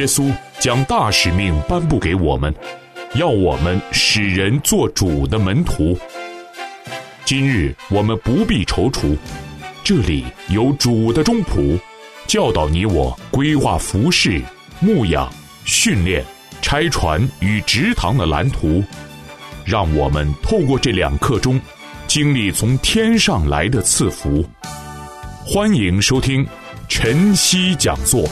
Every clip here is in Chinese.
稣将大使命颁布给我们，要我们使人做主的门徒。今日我们不必踌躇，这里有主的中仆，教导你我规划服事、牧养、训练、拆船与植堂的蓝图，让我们透过这2课中经历从天上来的赐福。欢迎收听晨曦讲座。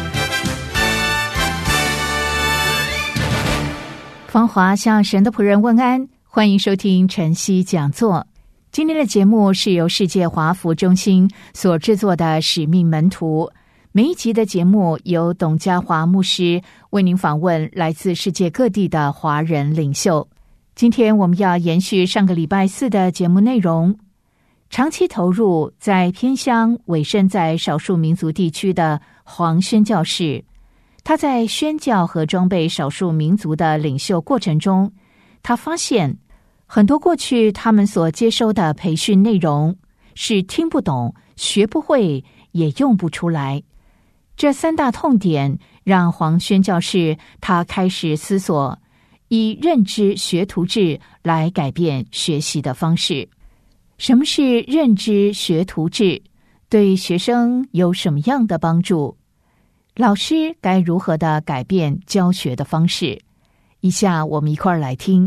芳华向神的仆人问安，欢迎收听晨曦讲座。今天的节目是由世界华福中心所制作的使命门徒，每一集的节目由董家华牧师为您访问来自世界各地的华人领袖。今天我们要延续上个礼拜4的节目内容，长期投入在偏乡委身在少数民族地区的黄宣教士，他在宣教和装备少数民族的领袖过程中，他发现很多过去他们所接收的培训内容是听不懂、学不会，也用不出来。这3大痛点让黄宣教士他开始思索，以认知学徒制来改变学习的方式。什么是认知学徒制？对学生有什么样的帮助？老师该如何的改变教学的方式？以下我们一块儿来听。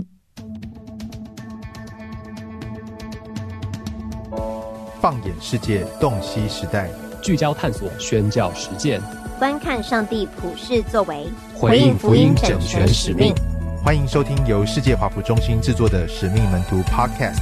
放眼世界，洞悉时代， 聚焦探索宣教实践， 观看上帝普世作为， 回应福音整全使命。 欢迎收听由世界华福中心制作的使命门徒 Podcast。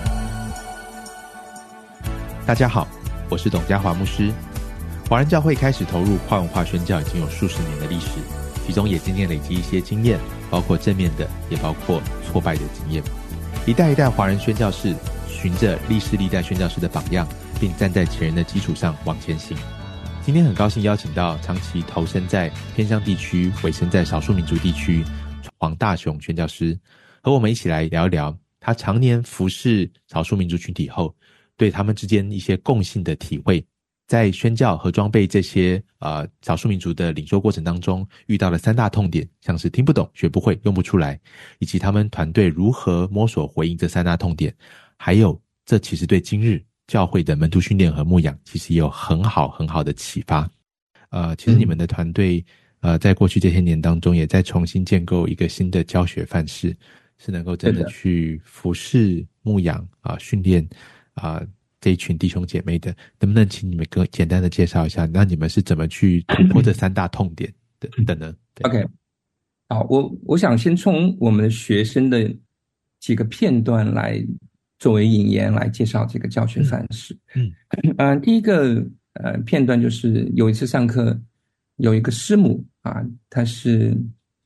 大家好，我是董家华牧师。华人教会开始投入跨文化宣教已经有数十年的历史，其中也渐渐累积一些经验，包括正面的，也包括挫败的经验。一代一代华人宣教士循着历世历代宣教士的榜样，并站在前人的基础上往前行。今天很高兴邀请到长期投身在偏乡地区、委身在少数民族地区黄大雄宣教师，和我们一起来聊一聊他常年服侍少数民族群体后，对他们之间一些共性的体会，在宣教和装备这些少数民族的领袖过程当中遇到了3大痛点，像是听不懂、学不会、用不出来，以及他们团队如何摸索回应这3大痛点，还有这其实对今日教会的门徒训练和牧养其实也有很好的启发。其实你们的团队在过去这些年当中也在重新建构一个新的教学范式，是能够真的去服侍、牧养训练这一群弟兄姐妹的。能不能请你们更简单的介绍一下，那你们是怎么去突破这3大痛点的呢？ OK， 好，我想先从我们的学生的几个片段来作为引言来介绍这个教学范式。第一个片段就是有一次上课，有一个师母她是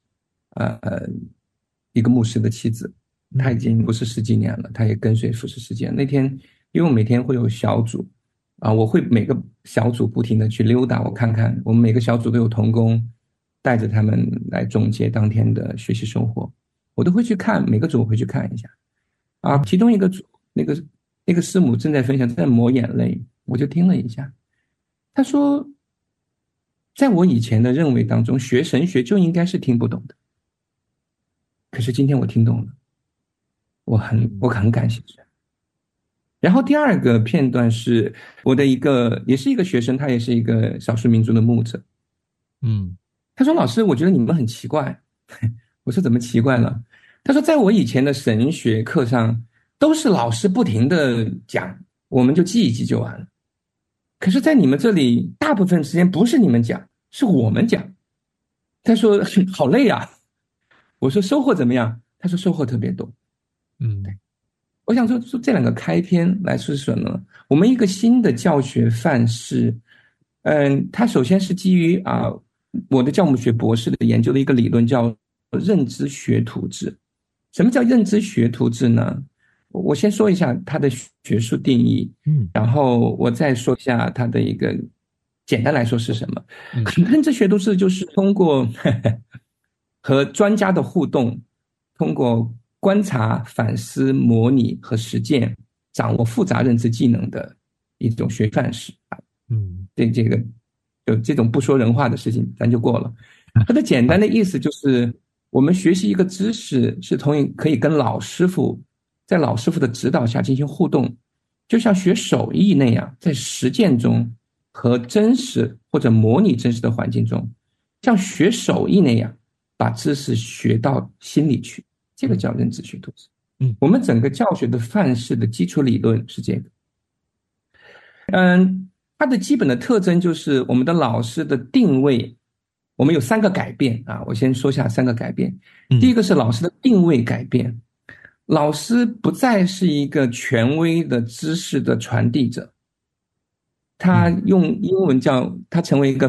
一个牧师的妻子，她已经不是10几年了，她也跟随服侍10几年。那天因为我每天会有小组我会每个小组不停的去溜达，我看看我们每个小组都有同工带着他们来总结当天的学习收获，我都会去看，每个组我会去看一下其中一个组那个师母正在分享，正在抹眼泪，我就听了一下。他说在我以前的认为当中，学神学就应该是听不懂的，可是今天我听懂了，我很感谢神。然后第二个片段是我的也是一个学生，他也是一个少数民族的牧者。他说老师，我觉得你们很奇怪。我说怎么奇怪了？他说在我以前的神学课上都是老师不停的讲，我们就记一记就完了，可是在你们这里大部分时间不是你们讲，是我们讲。他说好累啊。我说收获怎么样？他说收获特别多。对，我想说这2个开篇来说什么？我们一个新的教学范式，它首先是基于我的教牧学博士的研究的一个理论，叫认知学徒制。什么叫认知学徒制呢？我先说一下它的学术定义，然后我再说一下它的一个简单来说是什么。认知学徒制就是通过和专家的互动，通过观察、反思、模拟和实践，掌握复杂认知技能的一种学范式。这个就这种不说人话的事情咱就过了。 它的简单的意思就是，我们学习一个知识是可以跟老师傅在老师傅的指导下进行互动，就像学手艺那样，在实践中和真实或者模拟真实的环境中，像学手艺那样把知识学到心里去，这个叫认知学透视。我们整个教学的范式的基础理论是这个。它的基本的特征就是我们的老师的定位，我们有3个改变啊，我先说下3个改变。第一个是老师的定位改变，老师不再是一个权威的知识的传递者，他用英文叫他成为一个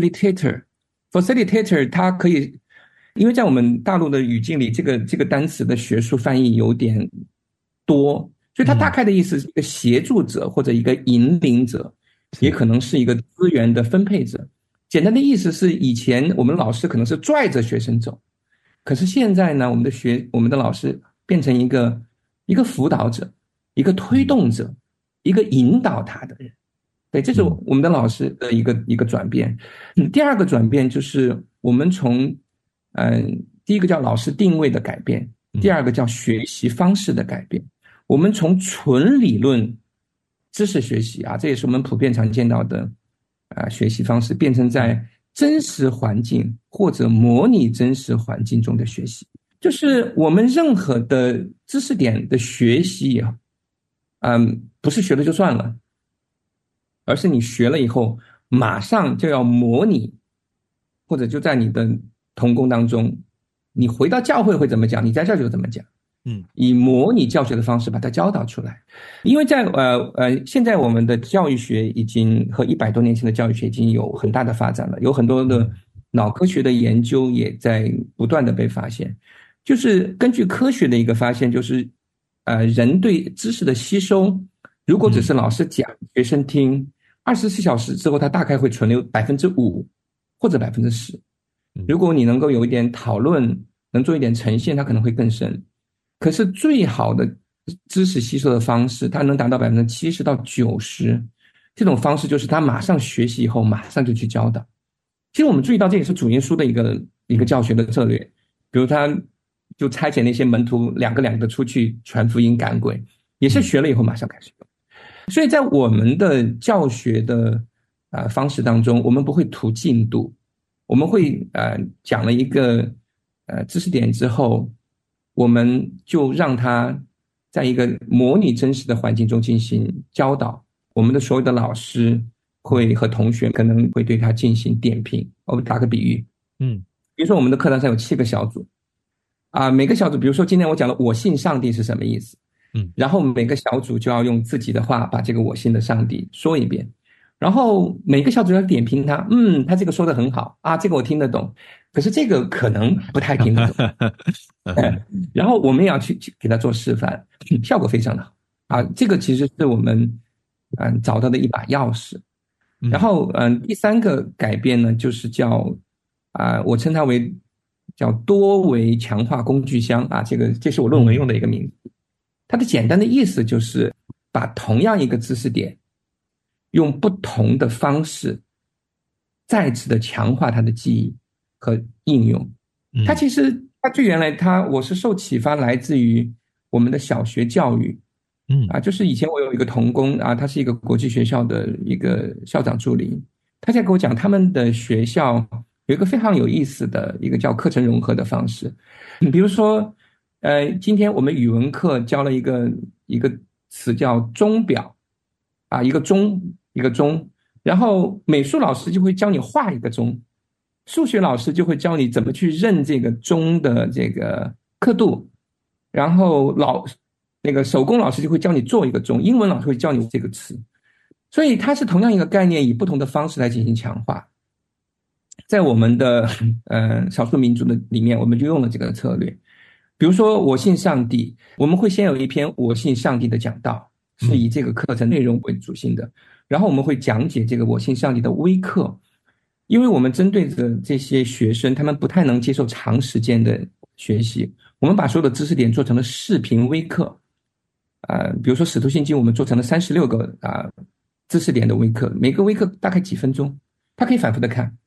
facilitator。facilitator 他可以，因为在我们大陆的语境里，这个单词的学术翻译有点多，所以它大概的意思是一个协助者或者一个引领者，也可能是一个资源的分配者。简单的意思是，以前我们老师可能是拽着学生走，可是现在呢，我们的老师变成一个辅导者，一个推动者，一个引导他的人。对，这是我们的老师的一个转变。第二个转变就是我们从第一个叫老师定位的改变，第二个叫学习方式的改变。我们从纯理论知识学习啊，这也是我们普遍常见到的学习方式，变成在真实环境或者模拟真实环境中的学习。就是我们任何的知识点的学习不是学了就算了，而是你学了以后马上就要模拟，或者就在你的同工当中，你回到教会会怎么讲，你在这就怎么讲，以模拟教学的方式把它教导出来。因为在现在我们的教育学已经和100多年前的教育学已经有很大的发展了，有很多的脑科学的研究也在不断的被发现。就是根据科学的一个发现，就是人对知识的吸收，如果只是老师讲学生听，24小时之后他大概会存留 5% 或者 10%。如果你能够有一点讨论，能做一点呈现，它可能会更深。可是最好的知识吸收的方式，它能达到 70%到90%，这种方式就是他马上学习以后马上就去教导。其实我们注意到这也是主耶稣的一个教学的策略，比如他就差遣那些门徒两个的出去传福音赶鬼，也是学了以后马上开始用。所以在我们的教学的方式当中，我们不会图进度，我们会讲了一个知识点之后，我们就让他在一个模拟真实的环境中进行教导。我们的所有的老师会和同学可能会对他进行点评。我们打个比喻，比如说我们的课堂上有7个小组每个小组，比如说今天我讲了我信上帝是什么意思，然后每个小组就要用自己的话把这个我信的上帝说一遍，然后每个小组要点评他，他这个说得很好这个我听得懂，可是这个可能不太听得懂然后我们也要去给他做示范，效果非常的好这个其实是我们找到的一把钥匙。然后第3个改变呢，就是叫我称它为叫多维强化工具箱这是我论文用的一个名字。它的简单的意思就是把同样一个知识点用不同的方式再次的强化它的记忆和应用。它其实最原来我是受启发来自于我们的小学教育就是以前我有一个同工他是一个国际学校的一个校长助理，他在给我讲他们的学校有一个非常有意思的一个叫课程融合的方式。比如说今天我们语文课教了一个词叫钟表一个钟一个钟，然后美术老师就会教你画一个钟，数学老师就会教你怎么去认这个钟的这个刻度，然后那个手工老师就会教你做一个钟，英文老师会教你这个词。所以它是同样一个概念，以不同的方式来进行强化。在我们的少数民族的里面，我们就用了这个策略。比如说我信上帝，我们会先有一篇我信上帝的讲道，是以这个课程内容为主性的，然后我们会讲解这个我信上帝的微课。因为我们针对着这些学生，他们不太能接受长时间的学习，我们把所有的知识点做成了视频微课比如说使徒信经我们做成了36个知识点的微课，每个微课大概几分钟，他可以反复的看。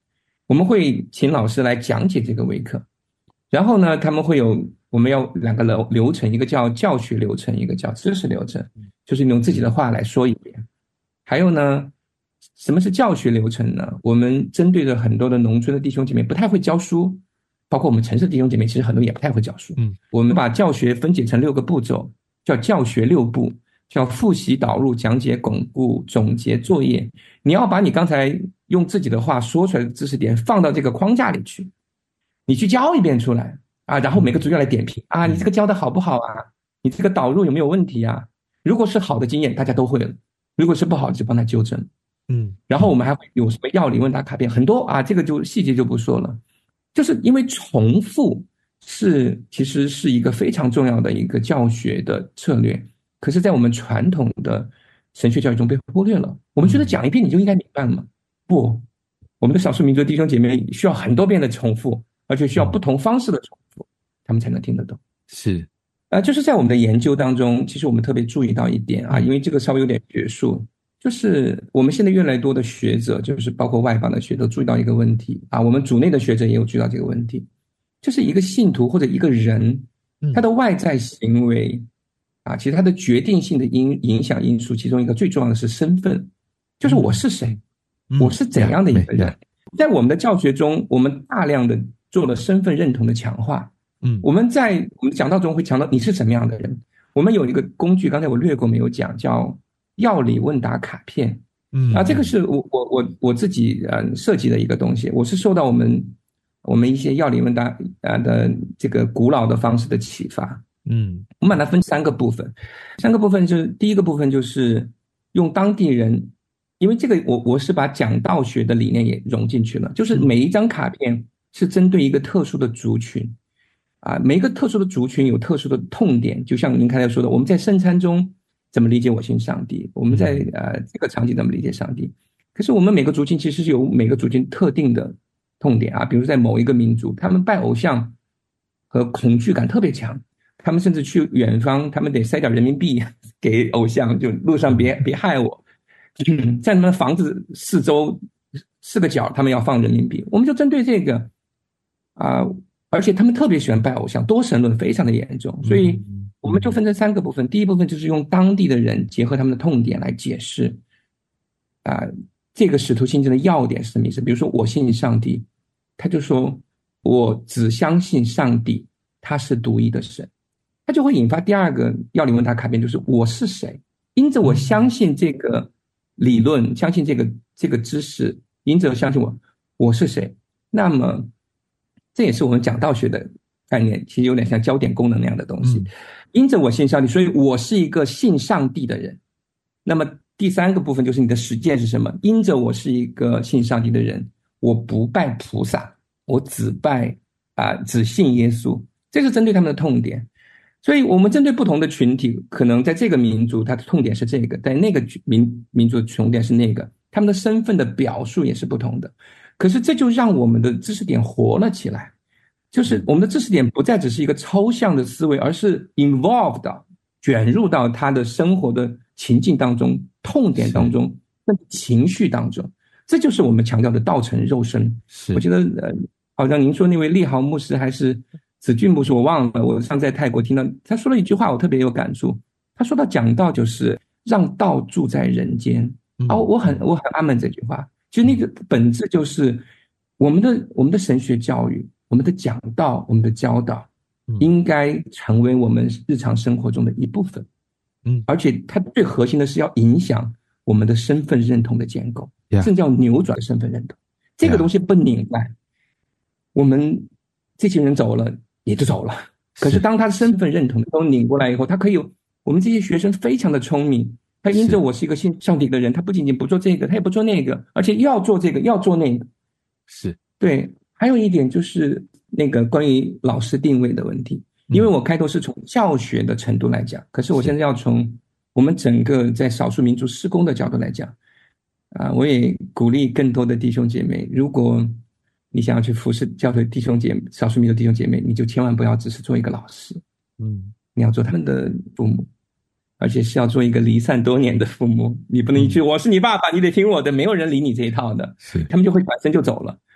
我们会请老师来讲解这个微课，然后呢，我们要2个流程，一个叫教学流程，一个叫知识流程，就是你用自己的话来说一遍。还有呢，什么是教学流程呢？我们针对着很多的农村的弟兄姐妹不太会教书，包括我们城市的弟兄姐妹，其实很多也不太会教书。我们把教学分解成6个步骤，叫教学6步，叫复习、导入、讲解、巩固、总结、作业。你要把你刚才用自己的话说出来的知识点放到这个框架里去，你去教一遍出来啊，然后每个组要来点评啊，你这个教的好不好啊？你这个导入有没有问题啊？如果是好的经验，大家都会了；如果是不好的，就帮他纠正。然后我们还会有什么要领问答卡片，很多啊，这个就细节就不说了。就是因为重复其实是一个非常重要的一个教学的策略，可是在我们传统的神学教育中被忽略了。我们觉得讲一遍你就应该明白了吗？不，我们的少数民族弟兄姐妹需要很多遍的重复，而且需要不同方式的重复，他们才能听得懂。 是， 就是在我们的研究当中，其实我们特别注意到一点啊，因为这个稍微有点学术，就是我们现在越来越多的学者，就是包括外邦的学者，注意到一个问题啊，我们组内的学者也有注意到这个问题，就是一个信徒或者一个人，他的外在行为啊，其实他的决定性的影响因素，其中一个最重要的是身份，就是我是谁，我是怎样的一个人。在我们的教学中，我们大量的做了身份认同的强化。我们在我们的讲道中会强调你是什么样的人。我们有一个工具，刚才我略过没有讲，叫要理问答卡片。这个是我自己设计的一个东西，我是受到我们一些要理问答的这个古老的方式的启发。我们把它分3个部分，3个部分就是第一个部分就是用当地人，因为这个我是把讲道学的理念也融进去了，就是每一张卡片是针对一个特殊的族群啊，每一个特殊的族群有特殊的痛点，就像您刚才说的，我们在圣餐中怎么理解我信上帝，我们在这个场景怎么理解上帝。可是我们每个族群其实是有每个族群特定的痛点啊，比如在某一个民族，他们拜偶像和恐惧感特别强，他们甚至去远方，他们得塞点人民币给偶像，就路上别害我，在他们房子四周4个角他们要放人民币。我们就针对这个而且他们特别喜欢拜偶像，多神论非常的严重，所以我们就分成3个部分。第一部分就是用当地的人结合他们的痛点来解释这个使徒信经的要点是什么意思。比如说我信上帝，他就说我只相信上帝，他是独一的神，他就会引发第2个要理问答卡片，就是我是谁，因着我相信这个理论，相信这个知识，因着相信我是谁。那么这也是我们讲道学的概念，其实有点像焦点功能那样的东西。因着我信上帝，所以我是一个信上帝的人。那么第3个部分就是你的实践是什么？因着我是一个信上帝的人，我不拜菩萨，我只信耶稣。这是针对他们的痛点。所以我们针对不同的群体，可能在这个民族它的痛点是这个，在那个民族的痛点是那个，他们的身份的表述也是不同的。可是这就让我们的知识点活了起来，就是我们的知识点不再只是一个抽象的思维，而是 involved 到卷入到他的生活的情境当中，痛点当中，情绪当中。这就是我们强调的道成肉身。我觉得好像您说那位立豪牧师还是子俊牧师，我忘了，我上次在泰国听到他说了一句话，我特别有感触。他说到讲道就是让道住在人间。我很阿们这句话。其实那个本质就是我们的神学教育，我们的讲道，我们的教导应该成为我们日常生活中的一部分。而且它最核心的是要影响我们的身份认同的建构，甚至要扭转身份认同。这个东西不拧来，我们这群人走了也就走了。可是当他的身份认同都拧过来以后，他可以有我们这些学生非常的聪明，他因着我是一个信上帝的人，他不仅仅不做这个，他也不做那个，而且要做这个要做那个。 是对。还有一点就是那个关于老师定位的问题，因为我开头是从教学的程度来讲，可是我现在要从我们整个在少数民族事工的角度来讲我也鼓励更多的弟兄姐妹，如果你想要去服侍教会少数民族弟兄姐妹，你就千万不要只是做一个老师，你要做他们的父母，而且是要做一个离散多年的父母。你不能一句我是你爸爸，你得听我的，没有人理你这一套的，他们就会转身就走了。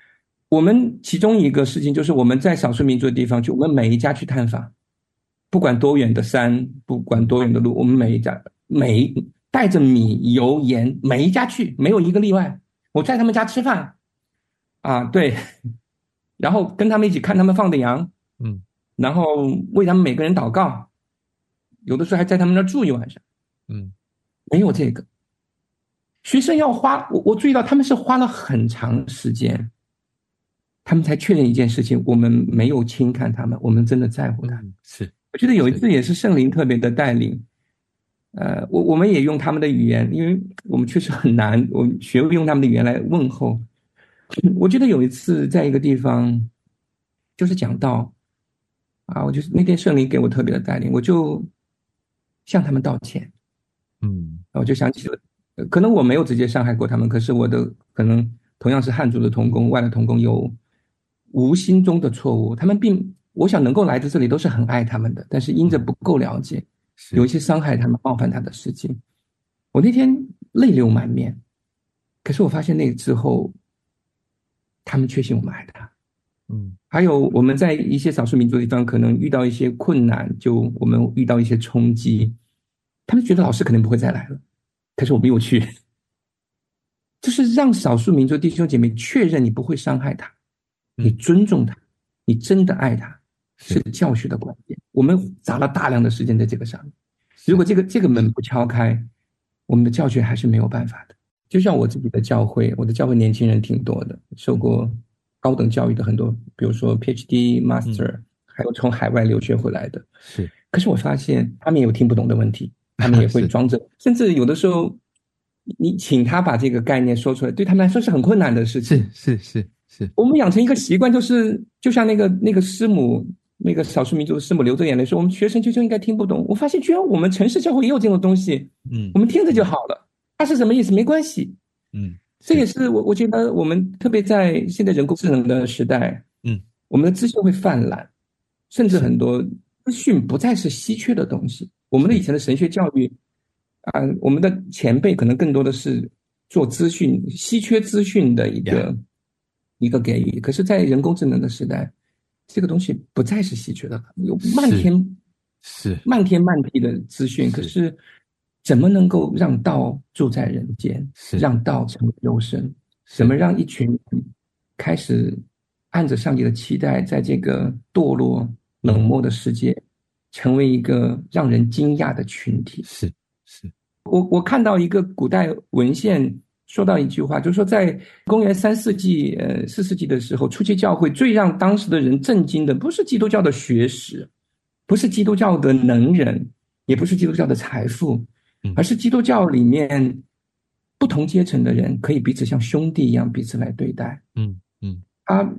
我们其中一个事情就是我们在少数民族的地方去，我们每一家去探访，不管多远的山，不管多远的路，我们每一家带着米油盐，每一家去，没有一个例外。我在他们家吃饭啊，对，然后跟他们一起看他们放的羊，然后为他们每个人祷告，有的时候还在他们那儿住一晚上，没有这个。学生要花，我注意到他们是花了很长时间，他们才确认一件事情：我们没有轻看他们，我们真的在乎他们。 是， 我觉得有一次也是圣灵特别的带领，我们也用他们的语言，因为我们确实很难，我们学会用他们的语言来问候。我觉得有一次在一个地方，就是讲到啊，我就是那天圣灵给我特别的带领，我就向他们道歉。我就想起了，可能我没有直接伤害过他们，可是我的可能同样是汉族的同工、外来同工有无心中的错误，他们我想能够来到这里都是很爱他们的，但是因着不够了解，有一些伤害他们、冒犯他的事情。我那天泪流满面，可是我发现那个之后，他们确信我们爱他。还有我们在一些少数民族的地方，可能遇到一些困难，就我们遇到一些冲击，他们觉得老师可能不会再来了，可是我没有去，就是让少数民族弟兄姐妹确认你不会伤害他，你尊重他，你真的爱他，是教学的关键。我们砸了大量的时间在这个上面，如果这个门不敲开，我们的教学还是没有办法的。就像我自己的教会，我的教会年轻人挺多的，受过高等教育的很多，比如说 PhD Master，还有从海外留学回来的。 是， 可是我发现他们也有听不懂的问题，他们也会装着，甚至有的时候你请他把这个概念说出来，对他们来说是很困难的事情。 是。 我们养成一个习惯，就是就像那个师母，那个少数民族的师母流着眼泪说，我们学生就应该听不懂。我发现居然我们城市教会也有这种东西，我们听着就好了，它是什么意思没关系。这也是我觉得我们特别在现在人工智能的时代，我们的资讯会泛滥，甚至很多资讯不再是稀缺的东西。我们的以前的神学教育我们的前辈可能更多的是做资讯稀缺资讯的一个给予，可是在人工智能的时代，这个东西不再是稀缺的了，有漫天漫地的资讯，可是怎么能够让道住在人间，让道成为肉身，怎么让一群人开始按着上帝的期待，在这个堕落冷漠的世界成为一个让人惊讶的群体。 是我看到一个古代文献说到一句话，就是说在公元3世纪4世纪的时候，初期教会最让当时的人震惊的不是基督教的学识，不是基督教的能人，也不是基督教的财富，而是基督教里面不同阶层的人可以彼此像兄弟一样彼此来对待。他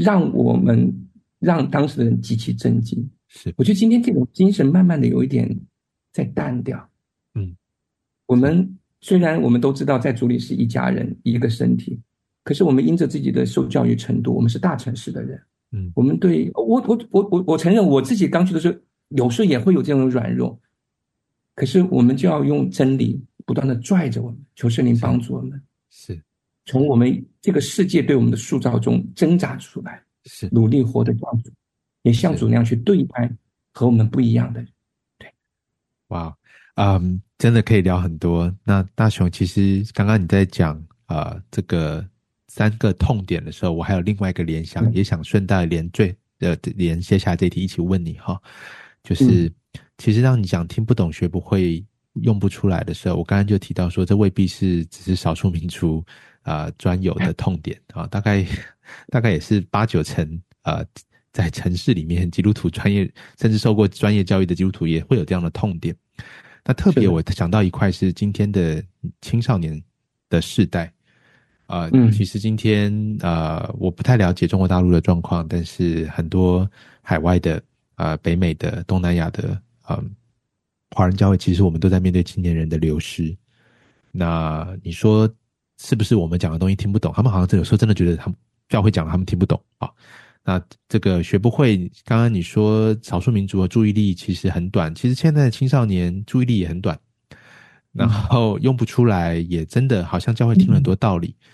让当时的人极其震惊。我觉得今天这种精神慢慢的有一点在淡掉。我们虽然我们都知道在主里是一家人一个身体，可是我们因着自己的受教育程度，我们是大城市的人，我们对我承认我自己刚去的时候有时候也会有这种软弱，可是我们就要用真理不断的拽着我们，求圣灵帮助我们，从我们这个世界对我们的塑造中挣扎出来，努力活得像主，也像主那样去对待和我们不一样的人。对， 哇，真的可以聊很多。那大雄，其实刚刚你在讲这个3个痛点的时候，我还有另外一个联想，也想顺带连接下来这一题一起问你哈，就是其实让你讲听不懂学不会用不出来的时候，我刚刚就提到说这未必只是少数民族专有的痛点大概也是8-9成在城市里面基督徒专业甚至受过专业教育的基督徒也会有这样的痛点。那特别我想到一块是今天的青少年的世代其实今天我不太了解中国大陆的状况，但是很多海外的北美的东南亚的华人教会，其实我们都在面对青年人的流失。那你说是不是我们讲的东西听不懂？他们好像有时候真的觉得他们教会讲的他们听不懂那这个学不会，刚刚你说少数民族的注意力其实很短，其实现在的青少年注意力也很短，然后用不出来，也真的好像教会听了很多道理，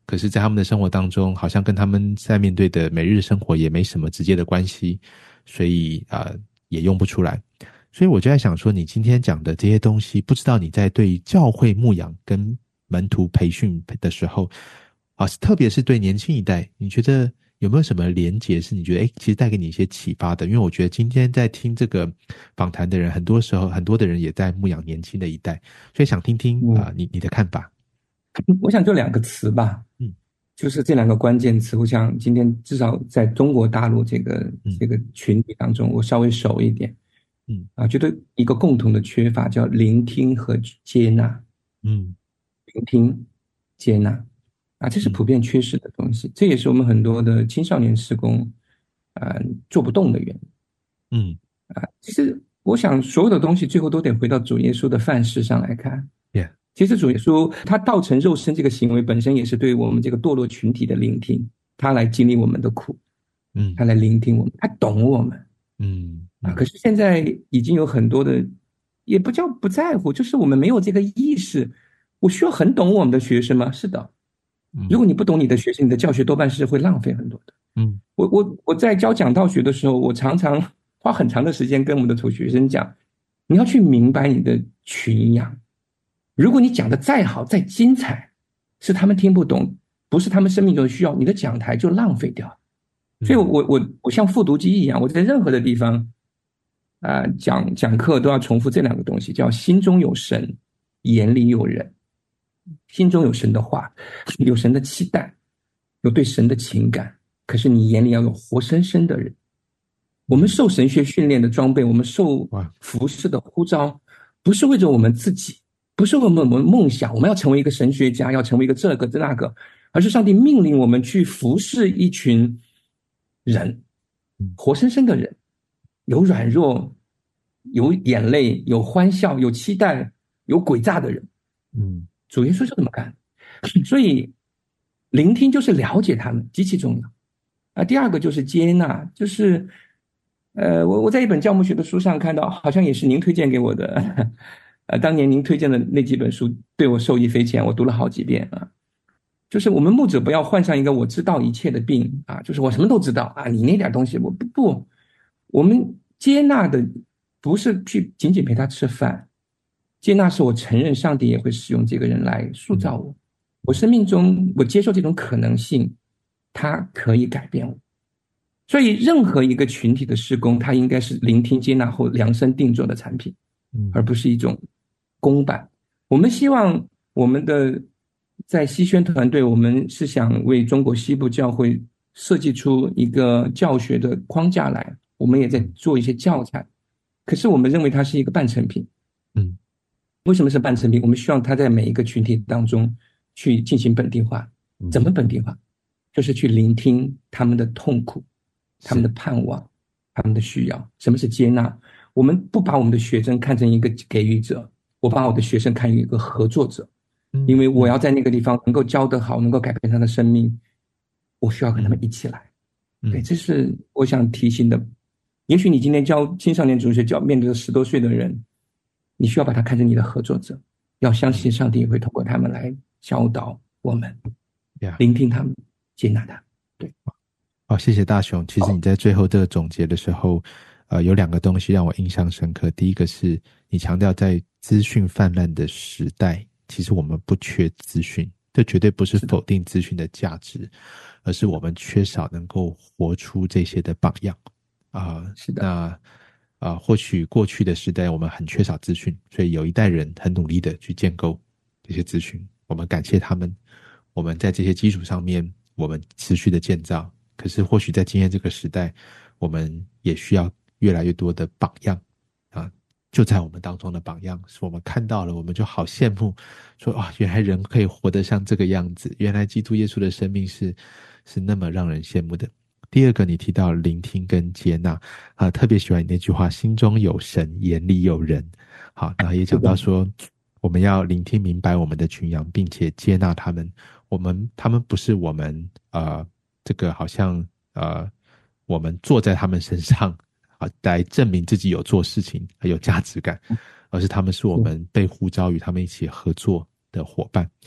可是在他们的生活当中好像跟他们在面对的每日生活也没什么直接的关系，所以也用不出来。所以我就在想说，你今天讲的这些东西，不知道你在对教会牧养跟门徒培训的时候特别是对年轻一代，你觉得有没有什么连结是你觉得其实带给你一些启发的？因为我觉得今天在听这个访谈的人，很多时候很多的人也在牧养年轻的一代，所以想听听你的看法。 我想就2个词吧，就是这2个关键词，我想今天至少在中国大陆这个群体当中，我稍微熟一点，觉得一个共同的缺乏叫聆听和接纳，聆听、接纳这是普遍缺失的东西，这也是我们很多的青少年事工做不动的原因。其实我想所有的东西最后都得回到主耶稣的范式上来看。其实主耶稣他道成肉身这个行为本身也是对我们这个堕落群体的聆听，他来经历我们的苦，他来聆听我们，他懂我们。可是现在已经有很多的，也不叫不在乎，就是我们没有这个意识。我需要很懂我们的学生吗？是的。如果你不懂你的学生，你的教学多半是会浪费很多的。我在教讲道学的时候，我常常花很长的时间跟我们的土学生讲，你要去明白你的群羊。如果你讲的再好再精彩，是他们听不懂，不是他们生命中的需要，你的讲台就浪费掉。所以我像复读机一样，我在任何的地方讲课都要重复这2个东西，叫心中有神，眼里有人。心中有神的话，有神的期待，有对神的情感，可是你眼里要有活生生的人。我们受神学训练的装备，我们受服侍的呼召，不是为着我们自己，不是为了我们梦想，我们要成为一个神学家，要成为一个这个那个，而是上帝命令我们去服侍一群人，活生生的人，有软弱，有眼泪，有欢笑，有期待，有诡诈的人。主耶稣就这么干。所以聆听就是了解他们，极其重要。第2个就是接纳，就是我在一本教牧学的书上看到，好像也是您推荐给我的，当年您推荐的那几本书对我受益匪浅，我读了好几遍就是我们牧者不要患上一个我知道一切的病就是我什么都知道你那点东西我不，我们接纳的不是去仅仅陪他吃饭，接纳是我承认上帝也会使用这个人来塑造我，我生命中我接受这种可能性，他可以改变我。所以任何一个群体的事工，它应该是聆听接纳后量身定做的产品，而不是一种公办。我们希望我们的在西宣团队，我们是想为中国西部教会设计出一个教学的框架来，我们也在做一些教材，可是我们认为它是一个半成品。为什么是半成品？我们希望它在每一个群体当中去进行本地化。怎么本地化？就是去聆听他们的痛苦，他们的盼望，他们的需要。什么是接纳？我们不把我们的学生看成一个给予者，我把我的学生看成一个合作者。因为我要在那个地方能够教得好，能够改变他的生命，我需要跟他们一起来。对，这是我想提醒的。也许你今天教青少年主学，面对着10多岁的人，你需要把他看成你的合作者，要相信上帝也会透过他们来教导我们，聆听他们，接纳他。对， 谢谢大雄。其实你在最后这个总结的时候，有2个东西让我印象深刻。第一个是你强调在资讯泛滥的时代，其实我们不缺资讯，这绝对不是否定资讯的价值，而是我们缺少能够活出这些的榜样。 是的。 或许过去的时代我们很缺少资讯，所以有一代人很努力的去建构这些资讯，我们感谢他们，我们在这些基础上面我们持续的建造。可是或许在今天这个时代，我们也需要越来越多的榜样就在我们当中的榜样是我们看到了，我们就好羡慕，说原来人可以活得像这个样子，原来基督耶稣的生命是那么让人羡慕的。第2个你提到聆听跟接纳特别喜欢你那句话，心中有神，眼里有人。好，然后也讲到说我们要聆听明白我们的群羊，并且接纳他们。他们不是我们这个好像我们坐在他们身上来证明自己有做事情有价值感，而是他们是我们被呼召与他们一起合作的伙伴。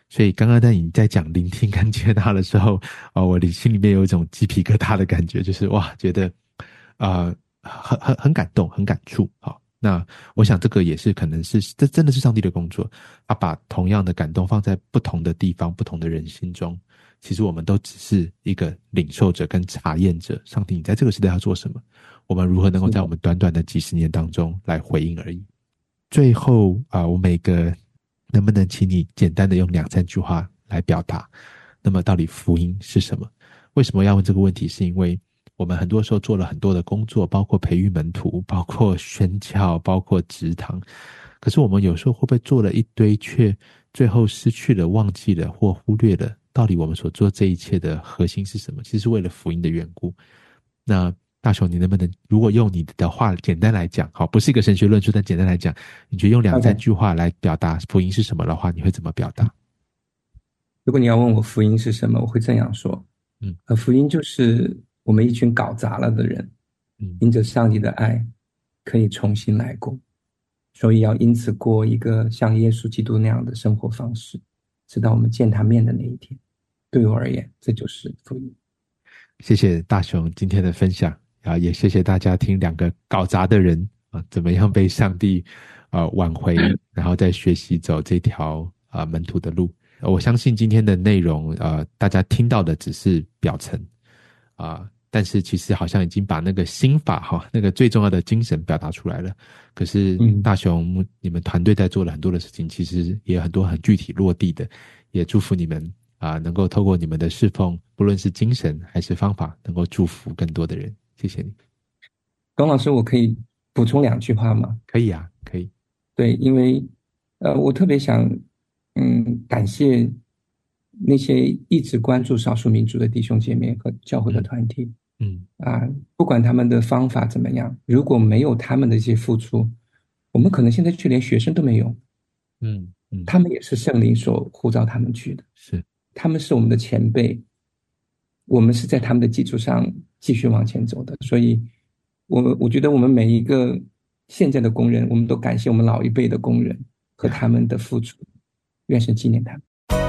所以刚刚在你在讲聆听跟接纳的时候，我的心里面有一种鸡皮疙瘩的感觉，就是哇，觉得很感动，很感触。好，那我想这个也是可能是这真的是上帝的工作，他把同样的感动放在不同的地方、不同的人心中。其实我们都只是一个领受者跟查验者，上帝你在这个时代要做什么，我们如何能够在我们短短的几十年当中来回应而已。最后我每个能不能请你简单的用2-3句话来表达，那么到底福音是什么？为什么要问这个问题？是因为我们很多时候做了很多的工作，包括培育门徒，包括宣教，包括植堂，可是我们有时候会不会做了一堆，却最后失去了、忘记了或忽略了到底我们所做这一切的核心是什么？其实是为了福音的缘故。那大雄，你能不能如果用你的话简单来讲，好，不是一个神学论述，但简单来讲，你觉得用2-3句话来表达福音是什么的话，你会怎么表达？ 如果你要问我福音是什么，我会这样说，福音就是我们一群搞砸了的人，因着上帝的爱可以重新来过，所以要因此过一个像耶稣基督那样的生活方式，直到我们见他面的那一天。对我而言，这就是福音。 谢谢大雄今天的分享也谢谢大家听2个搞砸的人怎么样被上帝挽回，然后再学习走这条门徒的路。我相信今天的内容大家听到的只是表层但是其实好像已经把那个心法那个最重要的精神表达出来了。可是大雄你们团队在做了很多的事情，其实也有很多很具体落地的，也祝福你们能够透过你们的侍奉，不论是精神还是方法，能够祝福更多的人。谢谢你。 董老师，我可以补充2句话吗？ 可以啊，可以。 对，因为我特别想感谢那些一直关注少数民族的弟兄姐妹和教会的团体。不管他们的方法怎么样，如果没有他们的一些付出，我们可能现在却连学生都没有。他们也是圣灵所呼召他们去的， 是他们是我们的前辈，我们是在他们的基础上继续往前走的。所以我觉得我们每一个现在的工人，我们都感谢我们老一辈的工人和他们的付出，愿神纪念他们。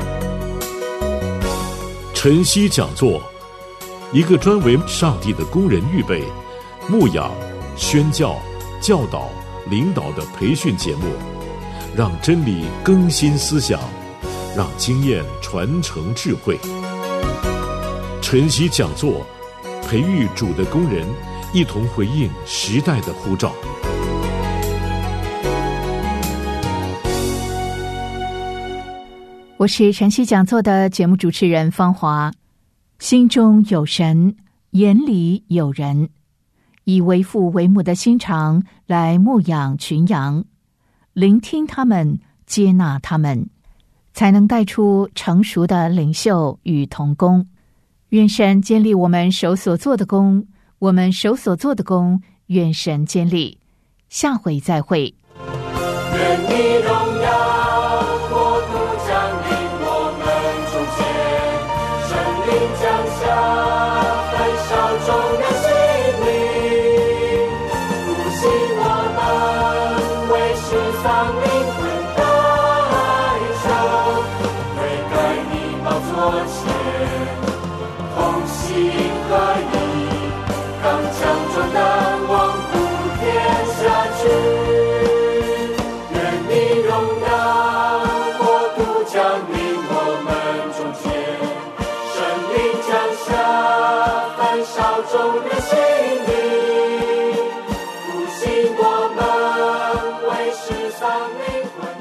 晨曦讲座，一个专为上帝的工人预备、牧养、宣教、教导、领导的培训节目，让真理更新思想，让经验传承智慧。晨曦讲座，培育主的工人，一同回应时代的呼召。 我是晨曦讲座的节目主持人方华。心中有神，眼里有人，以为父为母的心肠来牧养群羊，聆听他们，接纳他们，才能带出成熟的领袖与同工。愿神坚立我们手所做的工，我们手所做的工，愿神坚立。下回再会。 愿你荣耀国度降临我们中间，圣灵降下焚烧众人心灵，复兴我们为世丧灵魂代求，悔改你宝座前，同心合一，刚强壮胆，往普天下去。众人心灵，复兴我们为世丧灵魂。